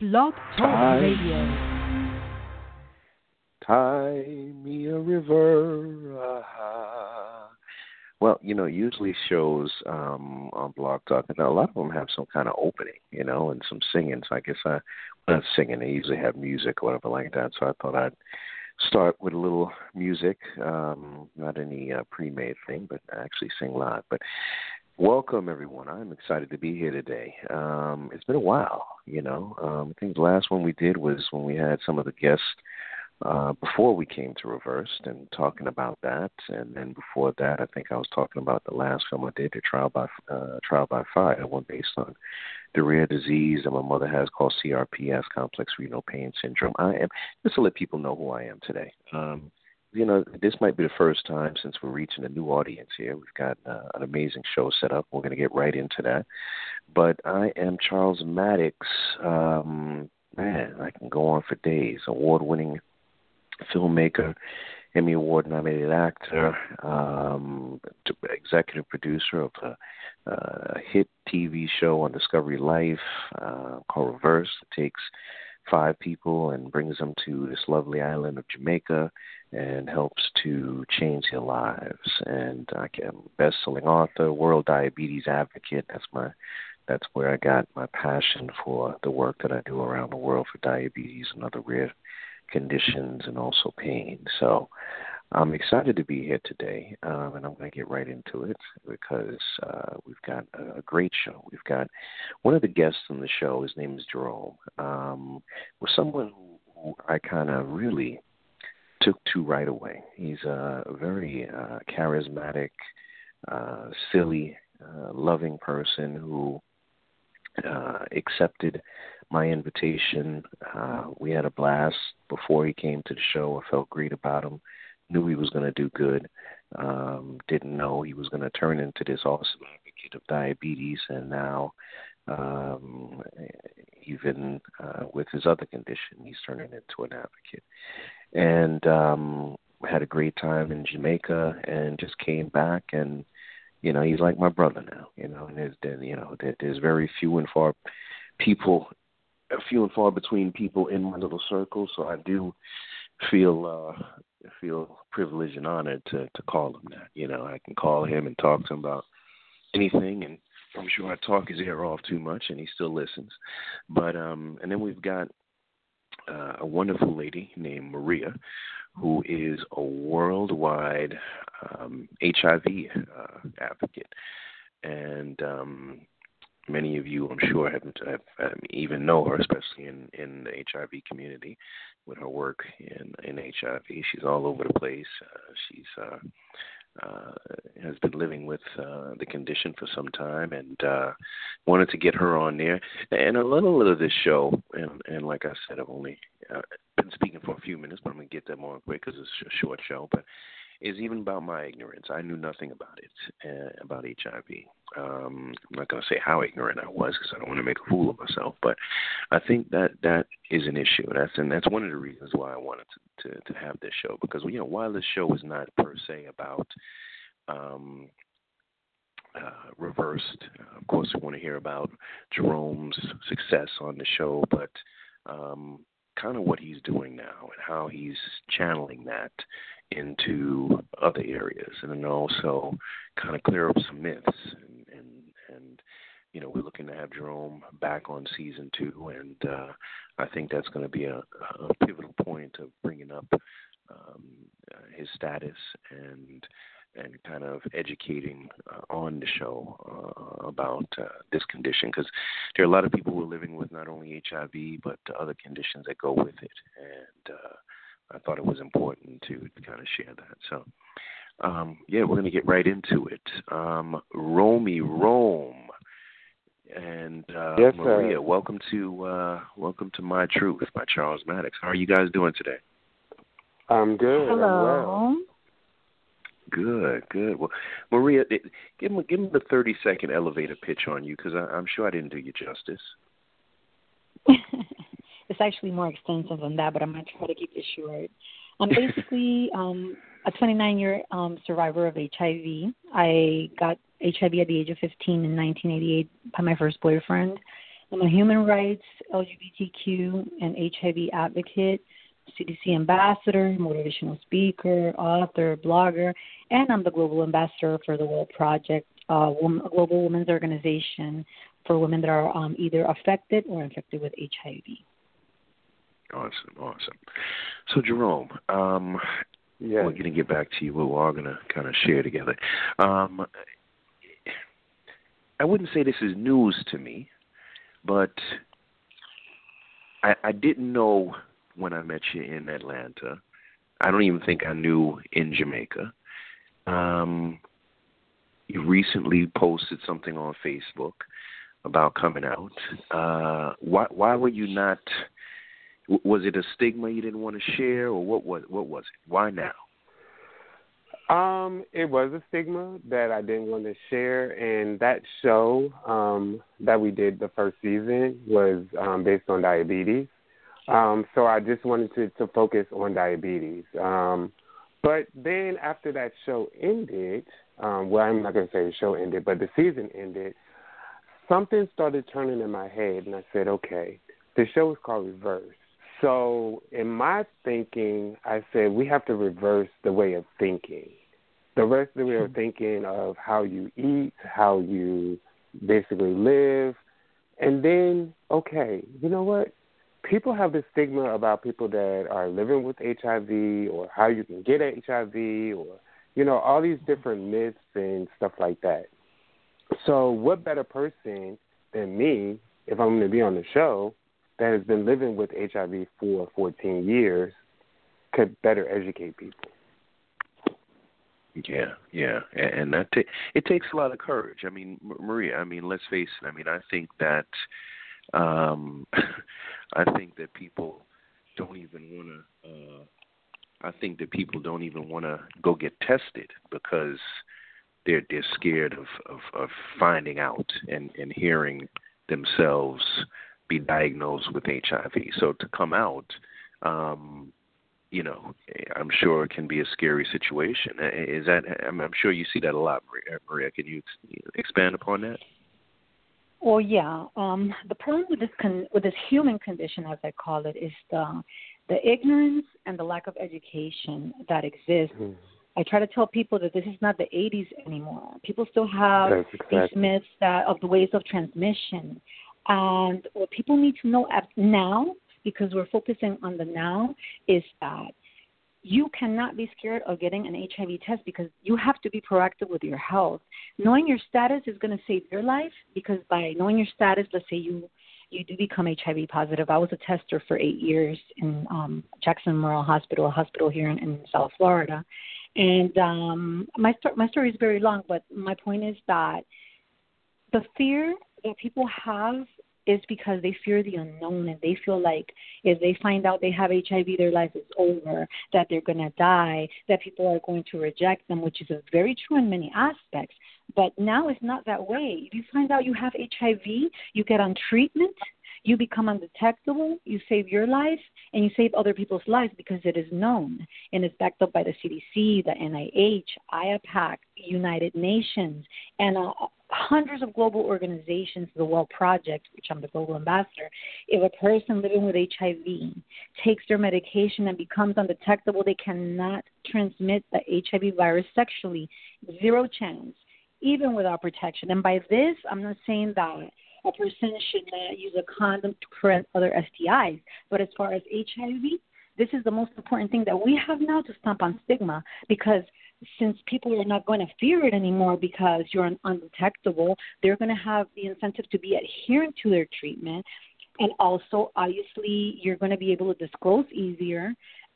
Blog Talk Radio. Tie me a river. Well, usually shows on Blog Talk, and a lot of them have some kind of opening, and some singing. So I guess not singing. They usually have music or whatever like that. So I thought I'd start with a little music, not any pre-made thing, but I actually sing live. But welcome, everyone. I'm excited to be here today. It's been a while, I think the last one we did was when we had some of the guests before we came to Reversed and talking about that. And then before that, I think I was talking about the last film I did, the Trial by Fire, one based on the rare disease that my mother has called CRPS, complex renal pain syndrome. I am, just to let people know who I am today. This might be the first time since we're reaching a new audience here. We've got an amazing show set up. We're going to get right into that. But I am Charles Maddox. Man, I can go on for days. Award-winning filmmaker, Emmy Award-nominated actor, executive producer of a hit TV show on Discovery Life called Reversed. It takes 5 people and brings them to this lovely island of Jamaica and helps to change their lives. And I'm a best-selling author, world diabetes advocate. That's where I got my passion for the work that I do around the world for diabetes and other rare conditions and also pain. So I'm excited to be here today, and I'm going to get right into it because we've got a great show. We've got one of the guests on the show. His name is Jerome. Was someone who I kind of really took to right away. He's a very charismatic, silly, loving person who accepted my invitation. We had a blast before he came to the show. I felt great about him. Knew he was going to do good. Didn't know he was going to turn into this awesome advocate of diabetes, and now even with his other condition, he's turning into an advocate. And had a great time in Jamaica and just came back, and he's like my brother now, and there's very few and far between people in my little circle, so I do feel privileged and honored to call him that. I can call him and talk to him about anything, and I'm sure I talk his ear off too much, and he still listens. But and then we've got a wonderful lady named Maria, who is a worldwide HIV advocate. And many of you, I'm sure, have even know her, especially in the HIV community with her work in HIV. She's all over the place. She's has been living with the condition for some time, and wanted to get her on there. And a little of this show, and like I said, I've only been speaking for a few minutes, but I'm going to get them on quick because it's a short show, but is even about my ignorance. I knew nothing about it, about HIV. I'm not going to say how ignorant I was because I don't want to make a fool of myself, but I think that is an issue. That's one of the reasons why I wanted to have this show, because while this show is not per se about Reversed, of course we want to hear about Jerome's success on the show, but kind of what he's doing now and how he's channeling that into other areas, and then also kind of clear up some myths. And we're looking to have Jerome back on season 2, and I think that's going to be a pivotal point of bringing up his status and kind of educating on the show about this condition, because there are a lot of people who are living with not only HIV but other conditions that go with it, and I thought it was important to kind of share that. So, we're going to get right into it. Rome. And yes, Maria, welcome to My Truth by Charles Maddox. How are you guys doing today? I'm good. Hello. I'm well. Good. Well, Maria, give me the 30-second elevator pitch on you, because I'm sure I didn't do you justice. It's actually more extensive than that, but I'm going to try to keep it short. I'm basically a 29-year survivor of HIV. I got HIV at the age of 15 in 1988 by my first boyfriend. I'm a human rights, LGBTQ, and HIV advocate, CDC ambassador, motivational speaker, author, blogger, and I'm the global ambassador for the World Project, a global women's organization for women that are either affected or infected with HIV. Awesome. So, Jerome, we're going to get back to you. We're all going to kind of share together. I wouldn't say this is news to me, but I didn't know when I met you in Atlanta. I don't even think I knew in Jamaica. You recently posted something on Facebook about coming out. Why were you not? Was it a stigma you didn't want to share, or what was it? Why now? It was a stigma that I didn't want to share, and that show that we did the first season was based on diabetes. So I just wanted to focus on diabetes. But then after that show ended, well, I'm not going to say the show ended, but the season ended, something started turning in my head, and I said, okay, the show is called Reverse. So in my thinking, I said we have to reverse the way of thinking. The rest of the way of thinking of how you eat, how you basically live. And then, okay, you know what? People have this stigma about people that are living with HIV or how you can get HIV or, you know, all these different myths and stuff like that. So what better person than me, if I'm going to be on the show, that has been living with HIV for 14 years, could better educate people. Yeah, and it takes a lot of courage. I mean, Maria, I mean, let's face it. I mean, I think that people don't even want to. I think that people don't even want to go get tested because they're scared of finding out and hearing themselves be diagnosed with HIV. So to come out, you know, I'm sure it can be a scary situation. Is that? I'm sure you see that a lot, Maria. Can you expand upon that? Well, yeah. The problem with this human condition, as I call it, is the ignorance and the lack of education that exists. Mm-hmm. I try to tell people that this is not the 80s anymore. People still have these myths of the ways of transmission. And what people need to know now, because we're focusing on the now, is that you cannot be scared of getting an HIV test because you have to be proactive with your health. Knowing your status is going to save your life because by knowing your status, let's say you do become HIV positive. I was a tester for 8 years in Jackson Memorial Hospital, a hospital here in South Florida. And my story is very long, but my point is that the fear that people have is because they fear the unknown and they feel like if they find out they have HIV, their life is over, that they're going to die, that people are going to reject them, which is very true in many aspects. But now it's not that way. If you find out you have HIV, you get on treatment, you become undetectable, you save your life, and you save other people's lives because it is known. And it's backed up by the CDC, the NIH, IAPAC, United Nations, and hundreds of global organizations, the World Project, which I'm the global ambassador. If a person living with HIV takes their medication and becomes undetectable, they cannot transmit the HIV virus sexually. Zero chance, even without protection. And by this, I'm not saying that a person should not use a condom to prevent other STIs. But as far as HIV, this is the most important thing that we have now to stomp on stigma, because since people are not going to fear it anymore because you're undetectable, they're going to have the incentive to be adherent to their treatment. And also, obviously, you're going to be able to disclose easier.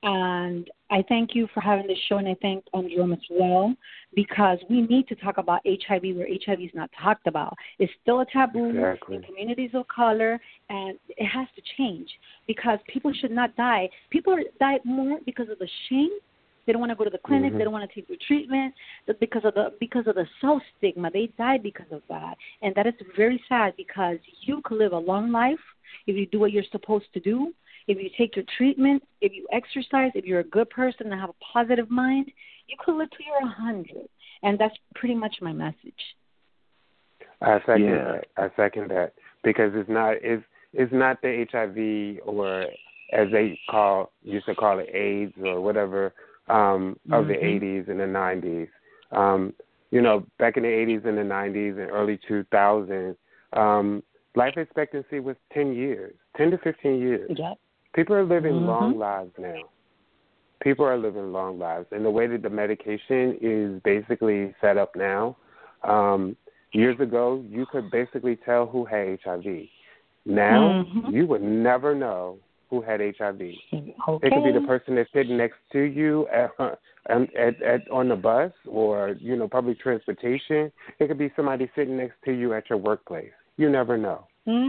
And I thank you for having this show, and I thank Jerome as well, because we need to talk about HIV where HIV is not talked about. It's still a taboo in communities of color, and it has to change because people should not die. People die more because of the shame. They don't want to go to the clinic. Mm-hmm. They don't want to take their treatment because of the self-stigma. They die because of that. And that is very sad because you could live a long life if you do what you're supposed to do, if you take your treatment, if you exercise, if you're a good person and have a positive mind, you could live till you're 100. And that's pretty much my message. I second that because it's not the HIV, or as they used to call it, AIDS or whatever, of the 80s and the 90s. Back in the 80s and the 90s and early 2000s, life expectancy was 10 to 15 years. Yep. People are living long lives now. People are living long lives. And the way that the medication is basically set up now, years ago, you could basically tell who had HIV. Now, you would never know who had HIV. Okay. It could be the person that's sitting next to you on the bus or, public transportation. It could be somebody sitting next to you at your workplace. You never know.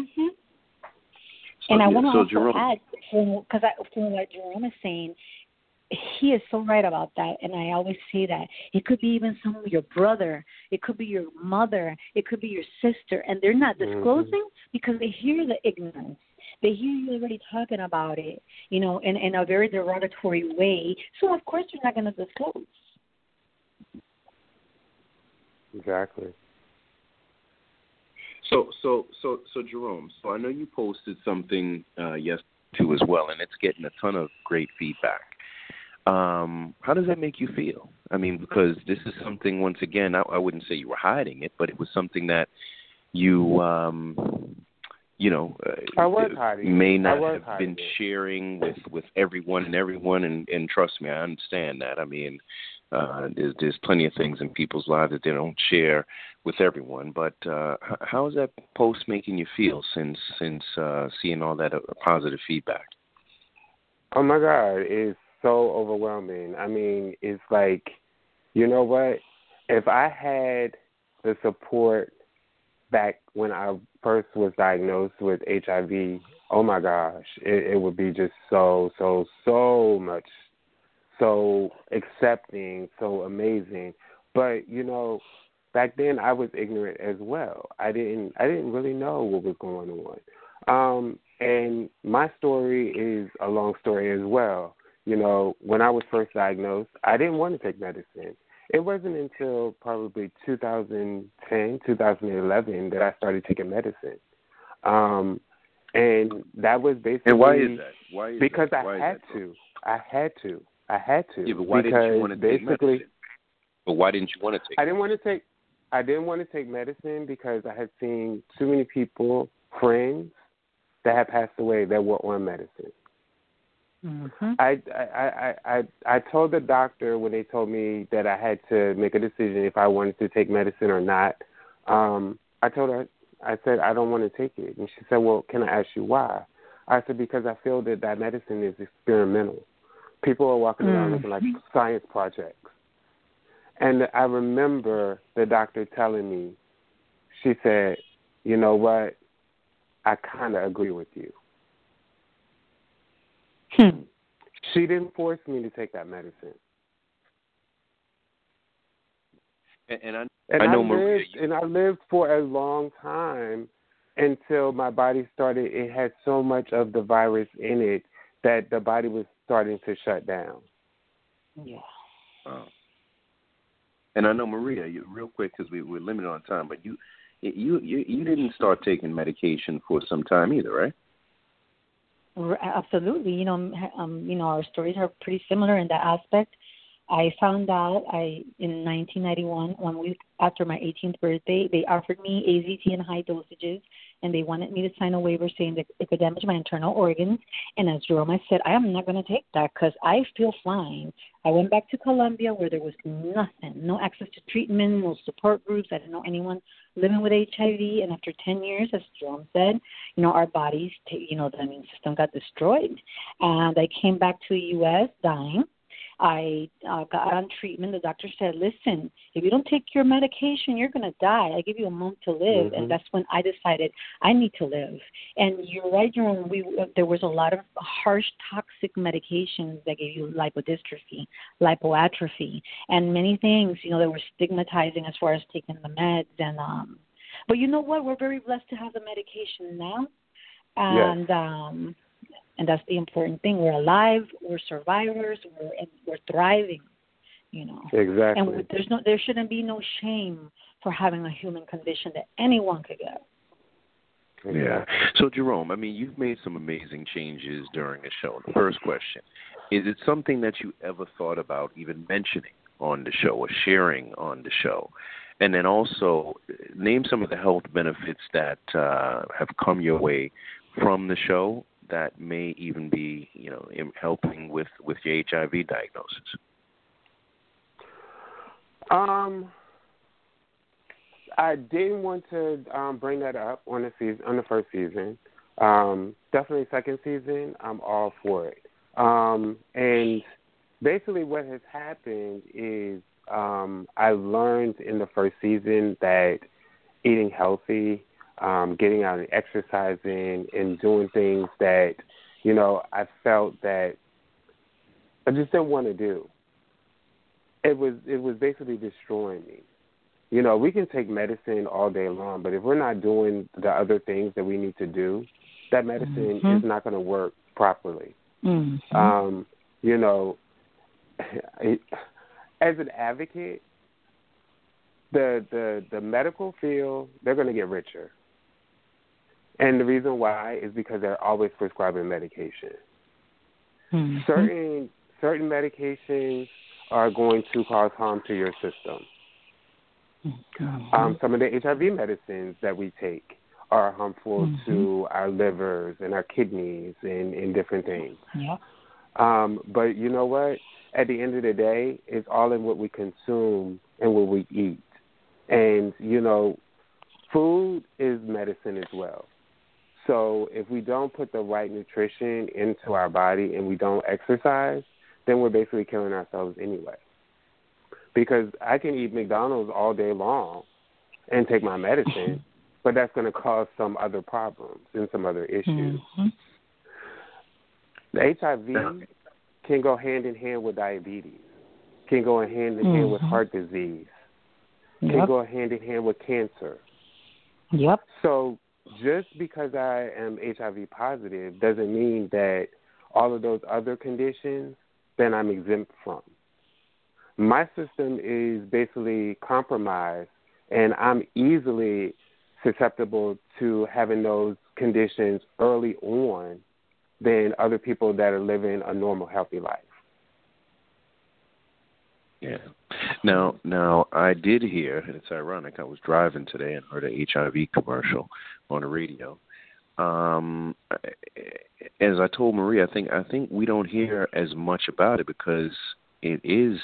And I want to also add, because from what Jerome is saying, he is so right about that, and I always say that. It could be even some of your brother. It could be your mother. It could be your sister, and they're not disclosing because they hear the ignorance. They hear you already talking about it, in a very derogatory way. So, of course, they're not going to disclose. Exactly. So Jerome, I know you posted something yesterday too as well, and it's getting a ton of great feedback. How does that make you feel? I mean, because this is something, once again, I wouldn't say you were hiding it, but it was something that you, I was hiding. may not have been sharing with everyone, and trust me, I understand that. I mean, there's plenty of things in people's lives that they don't share with everyone. But how is that post making you feel since seeing all that positive feedback? Oh my God, it's so overwhelming. I mean, it's like, you know what? If I had the support back when I first was diagnosed with HIV, oh my gosh, it would be just so much, so accepting, so amazing. But, back then I was ignorant as well. I didn't really know what was going on. And my story is a long story as well. When I was first diagnosed, I didn't want to take medicine. It wasn't until probably 2010, 2011 that I started taking medicine. And that was basically... And why is that? Because I had to. I had to. Yeah, but why didn't you want to take medicine? But why didn't you want to take I didn't want to take medicine because I had seen too many people, friends, that had passed away that were on medicine. I told the doctor when they told me that I had to make a decision if I wanted to take medicine or not. I told her, I said, I don't want to take it. And she said, well, can I ask you why? I said, because I feel that medicine is experimental. People are walking around looking like science projects. And I remember the doctor telling me, she said, you know what, I kind of agree with you. She didn't force me to take that medicine. I lived for a long time until my body started. It had so much of the virus in it that the body was starting to shut down. Yeah. And I know, Maria, real quick, because we're limited on time, but you didn't start taking medication for some time either, right? Absolutely. Our stories are pretty similar in that aspect. I found out in 1991, 1 week after my 18th birthday, they offered me AZT in high dosages, and they wanted me to sign a waiver saying that it could damage my internal organs. And as Jerome said, I am not going to take that because I feel fine. I went back to Colombia where there was nothing, no access to treatment, no support groups. I didn't know anyone living with HIV. And after 10 years, as Jerome said, our bodies, the immune system got destroyed. And I came back to the U.S. dying. I got on treatment. The doctor said, listen, if you don't take your medication, you're going to die. I give you a month to live. And that's when I decided I need to live. And you're right, Jerome, there was a lot of harsh, toxic medications that gave you lipodystrophy, lipoatrophy, and many things, that were stigmatizing as far as taking the meds. And but you know what? We're very blessed to have the medication now. And yes. And that's the important thing. We're alive. We're survivors. We're thriving. Exactly. And there shouldn't be no shame for having a human condition that anyone could get. Yeah. So, Jerome, I mean, you've made some amazing changes during the show. The first question, is it something that you ever thought about even mentioning on the show or sharing on the show? And then also, name some of the health benefits that have come your way from the show that may even be, helping with your HIV diagnosis. I didn't want to bring that up on the first season. Definitely second season, I'm all for it. And basically what has happened is I learned in the first season that eating healthy, getting out and exercising and doing things that, I felt that I just didn't want to do. It was basically destroying me. We can take medicine all day long, but if we're not doing the other things that we need to do, that medicine is not going to work properly. Mm-hmm. As an advocate, the medical field, they're going to get richer. And the reason why is because they're always prescribing medication. Mm-hmm. Certain medications are going to cause harm to your system. Some of the HIV medicines that we take are harmful to our livers and our kidneys and different things. Yep. But you know what? At the end of the day, it's all in what we consume and what we eat. And, food is medicine as well. So if we don't put the right nutrition into our body and we don't exercise, then we're basically killing ourselves anyway. Because I can eat McDonald's all day long and take my medicine, but that's going to cause some other problems and some other issues. Mm-hmm. The HIV can go hand in hand with diabetes, can go hand in hand with heart disease, can go hand in hand with cancer. Yep. So just because I am HIV positive doesn't mean that all of those other conditions, then I'm exempt from. My system is basically compromised, and I'm easily susceptible to having those conditions early on than other people that are living a normal, healthy life. Yeah. Now I did hear, and it's ironic, I was driving today and heard an HIV commercial on the radio. As I told Marie, I think we don't hear as much about it because it is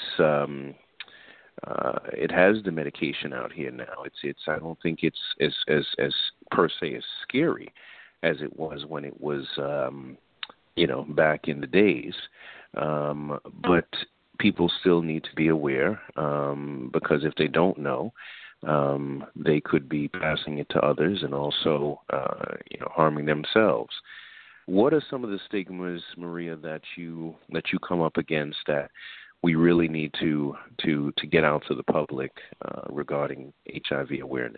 it has the medication out here now. It's I don't think it's as per se as scary as it was when it was back in the days. But people still need to be aware because if they don't know, they could be passing it to others and also harming themselves. What are some of the stigmas, Maria, that you come up against that we really need to get out to the public regarding HIV awareness?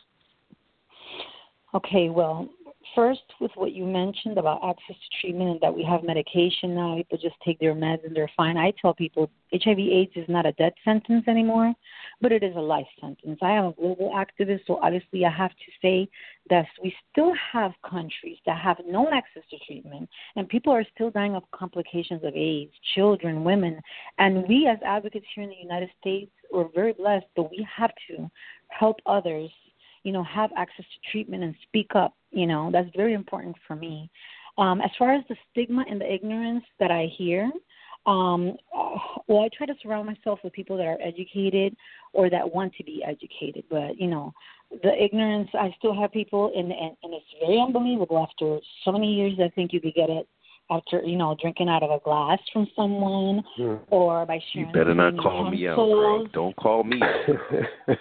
Okay, well, first with what you mentioned about access to treatment and that we have medication now, people just take their meds and they're fine. I tell people HIV/AIDS is not a death sentence anymore, but it is a life sentence. I am a global activist, so obviously I have to say that we still have countries that have no access to treatment, and people are still dying of complications of AIDS, children, women. And we as advocates here in the United States, we're very blessed, but we have to help others have access to treatment and speak up. That's very important for me. As far as the stigma and the ignorance that I hear, I try to surround myself with people that are educated or that want to be educated. But, the ignorance, I still have people, and it's very unbelievable. After so many years, I think you could get it after, drinking out of a glass from someone or by sharing. You better not call me out, girl. Don't call me out.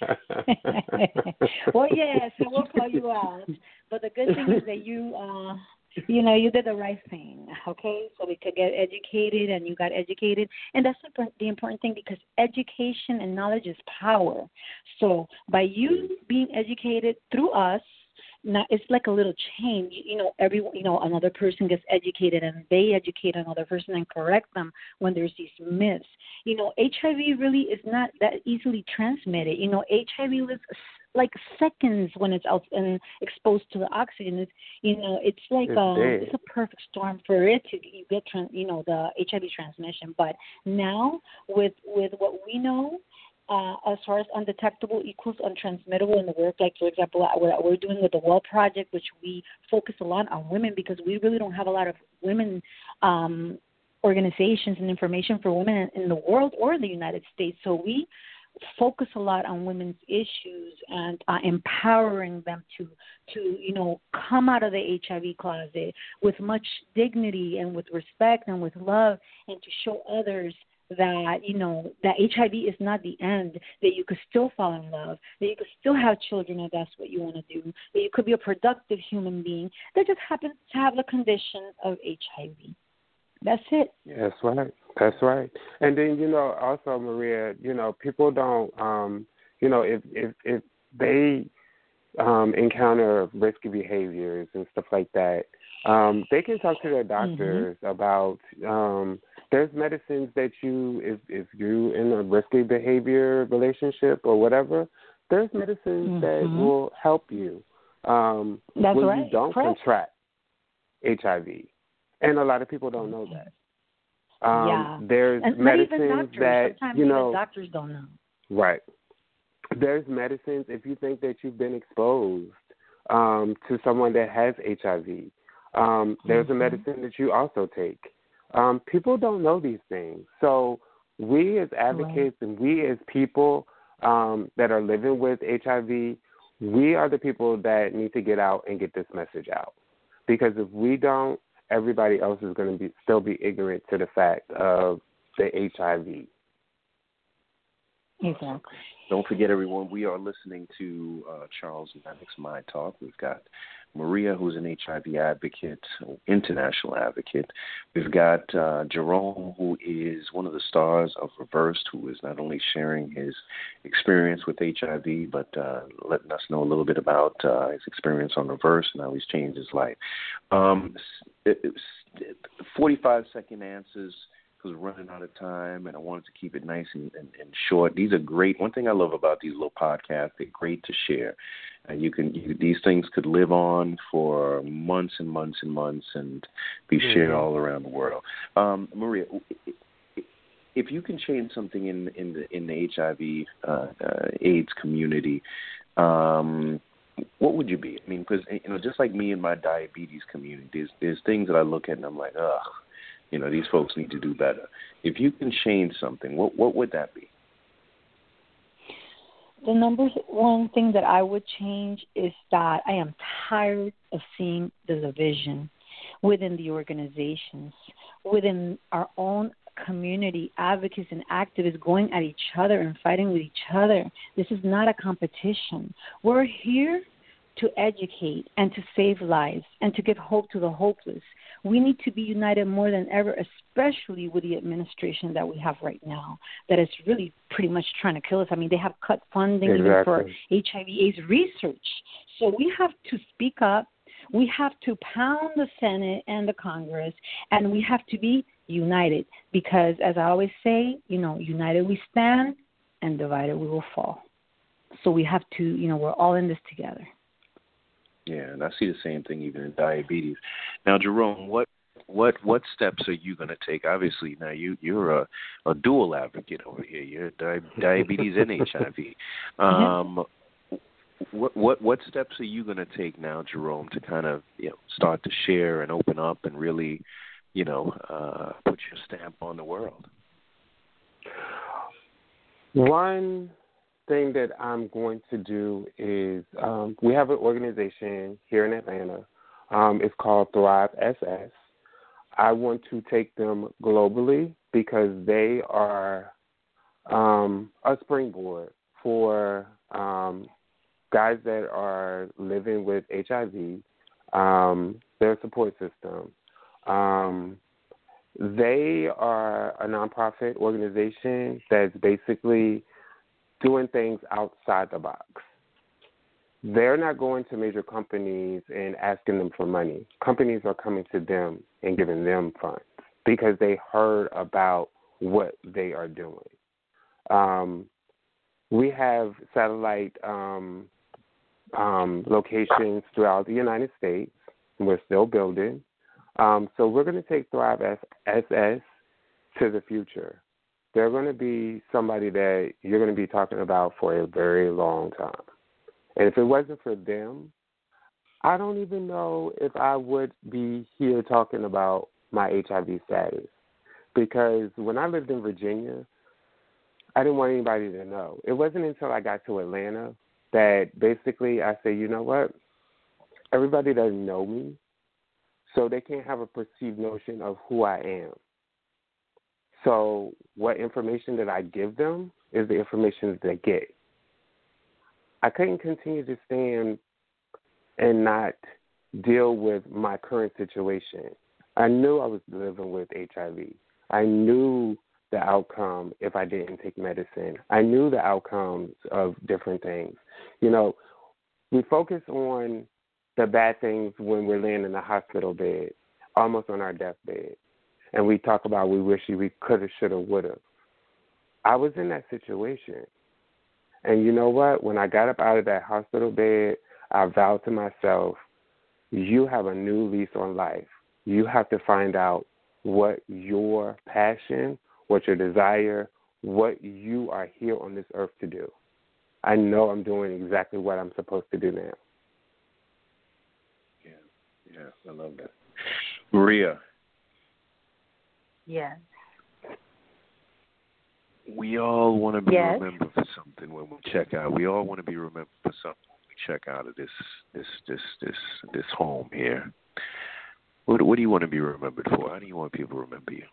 Well, yes, I will call you out. But the good thing is that you did the right thing, okay? So we could get educated, and you got educated. And that's the important thing, because education and knowledge is power. So by you being educated through us, not, it's like a little chain. Another person gets educated and they educate another person and correct them when there's these myths. HIV really is not that easily transmitted. HIV lives like seconds when it's out and exposed to the oxygen. It's like it's a perfect storm for it to get the HIV transmission. But now with what we know, as far as undetectable equals untransmittable in the work, like for example what we're doing with the Well Project, which we focus a lot on women because we really don't have a lot of women organizations and information for women in the world or in the United States. So we focus a lot on women's issues and empowering them to come out of the HIV closet with much dignity and with respect and with love, and to show others that that HIV is not the end, that you could still fall in love, that you could still have children if that's what you want to do, that you could be a productive human being that just happens to have the condition of HIV. That's it. That's right. And then, also, Maria, people don't, if they encounter risky behaviors and stuff like that, they can talk to their doctors about, there's medicines that if you're in a risky behavior relationship or whatever, there's medicines that will help you when you don't contract HIV. And a lot of people don't know that. There's and medicines not even doctors. that, sometimes even doctors don't know. Right. There's medicines if you think that you've been exposed to someone that has HIV. There's a medicine that you also take. People don't know these things. So we as advocates and we as people that are living with HIV, we are the people that need to get out and get this message out. Because if we don't, everybody else is going to still be ignorant to the fact of the HIV. Exactly. Don't forget, everyone, we are listening to Charles Mannix My Talk. We've got Maria, who's an HIV advocate, international advocate. We've got Jerome, who is one of the stars of Reversed, who is not only sharing his experience with HIV, but letting us know a little bit about his experience on Reversed and how he's changed his life. 45-second answers, because we're running out of time, and I wanted to keep it nice and short. These are great. One thing I love about these little podcasts, they're great to share. These things could live on for months and months and months and be shared all around the world. Maria, if you can change something in the HIV AIDS community, what would you be? I mean, because just like me and my diabetes community, there's things that I look at and I'm like, ugh. These folks need to do better. If you can change something, what would that be? The number one thing that I would change is that I am tired of seeing the division within the organizations, within our own community, advocates and activists going at each other and fighting with each other. This is not a competition. We're here to educate and to save lives and to give hope to the hopeless. We need to be united more than ever, especially with the administration that we have right now that is really pretty much trying to kill us. I mean, they have cut funding even for HIV/AIDS research. So we have to speak up. We have to pound the Senate and the Congress, and we have to be united because, as I always say, united we stand and divided we will fall. So we have to, we're all in this together. Yeah, and I see the same thing even in diabetes. Now, Jerome, what steps are you going to take? Obviously, now you're a dual advocate over here. You're diabetes and HIV. What steps are you going to take now, Jerome, to kind of start to share and open up and really put your stamp on the world? One thing that I'm going to do is we have an organization here in Atlanta. It's called Thrive SS. I want to take them globally because they are a springboard for guys that are living with HIV, their support system. They are a nonprofit organization that's basically doing things outside the box. they're not going to major companies and asking them for money. Companies are coming to them and giving them funds because they heard about what they are doing. We have satellite locations throughout the United States. We're still building. So we're going to take Thrive SS to the future. They're going to be somebody that you're going to be talking about for a very long time. And if it wasn't for them, I don't even know if I would be here talking about my HIV status. Because when I lived in Virginia, I didn't want anybody to know. It wasn't until I got to Atlanta that basically I said, you know what? Everybody doesn't know me, so they can't have a perceived notion of who I am. So what information that I give them is the information that they get. I couldn't continue to stand and not deal with my current situation. I knew I was living with HIV. I knew the outcome if I didn't take medicine. I knew the outcomes of different things. You know, we focus on the bad things when we're laying in the hospital bed, almost on our deathbed. And we talk about we wish we could have, should have, would have. I was in that situation. And you know what? When I got up out of that hospital bed, I vowed to myself, you have a new lease on life. You have to find out what your passion, what your desire, what you are here on this earth to do. I know I'm doing exactly what I'm supposed to do now. Yeah, I love that. Maria. Yes. We all want to be Yes. remembered for something when we check out. We all want to be remembered for something when we check out of this home here. What do you want to be remembered for? How do you want people to remember you?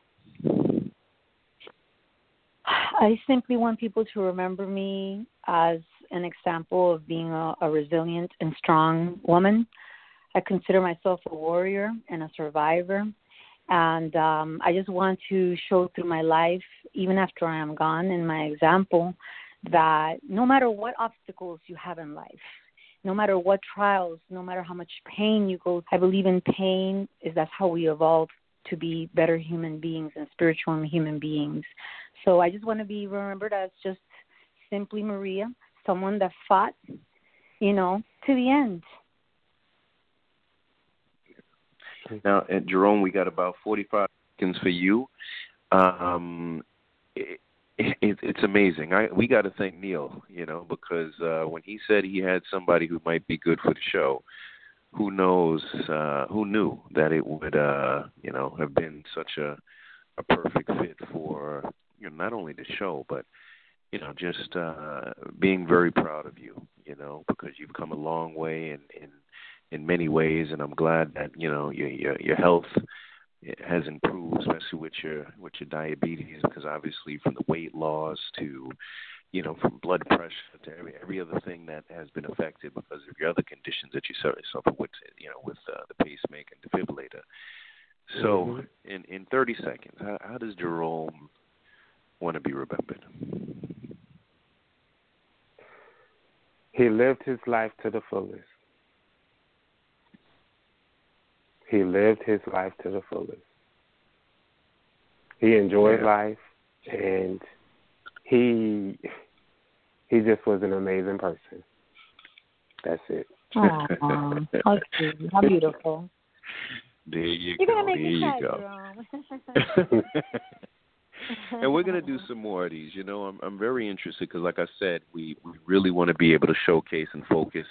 I simply want people to remember me as an example of being a resilient and strong woman. I consider myself a warrior and a survivor. And I just want to show through my life, even after I am gone, in my example, that no matter what obstacles you have in life, no matter what trials, no matter how much pain you go, I believe in pain that's how we evolve to be better human beings and spiritual human beings. So I just want to be remembered as just simply Maria, someone that fought, to the end. Now, and Jerome, we got about 45 seconds for you. It's amazing. We got to thank Neil, because when he said he had somebody who might be good for the show, who knew that it would, have been such a perfect fit for, not only the show, but, just being very proud of you, because you've come a long way in many ways, and I'm glad that your health has improved, especially with your diabetes, because obviously from the weight loss to from blood pressure to every other thing that has been affected because of your other conditions that you suffer with, with the pacemaker and defibrillator. So, in 30 seconds, how does Jerome want to be remembered? He lived his life to the fullest. He lived his life to the fullest. He enjoyed life, and he just was an amazing person. That's it. Aww, how cute. How beautiful. There you You're go. Gonna make there me you cry, go. Jerome. And we're going to do some more of these. I'm very interested because, like I said, we really want to be able to showcase and focus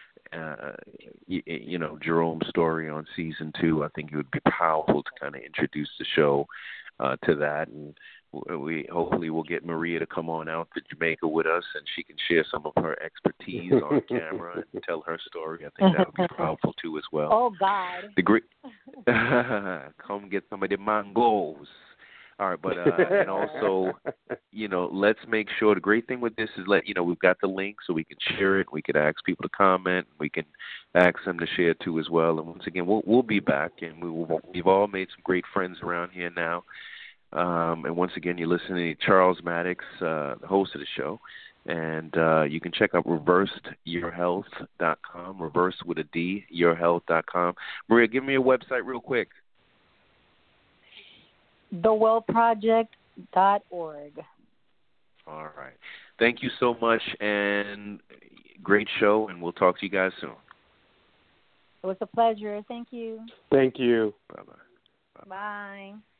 Jerome's story on season 2. I think it would be powerful to kind of introduce the show to that, and we hopefully will get Maria to come on out to Jamaica with us, and she can share some of her expertise on camera and tell her story. I think that would be powerful too as well. Oh God! The great, come get some of the mangoes. All right, but and also, let's make sure the great thing with this is we've got the link so we can share it. We could ask people to comment. We can ask them to share too as well. And once again, we'll be back, and we've all made some great friends around here now. And once again, you're listening to Charles Maddox, the host of the show, And you can check out reversedyourhealth.com, reversed with a D, yourhealth.com. Maria, give me your website real quick. thewellproject.org. All right. Thank you so much, and great show, and we'll talk to you guys soon. It was a pleasure. Thank you. Thank you. Bye-bye. Bye.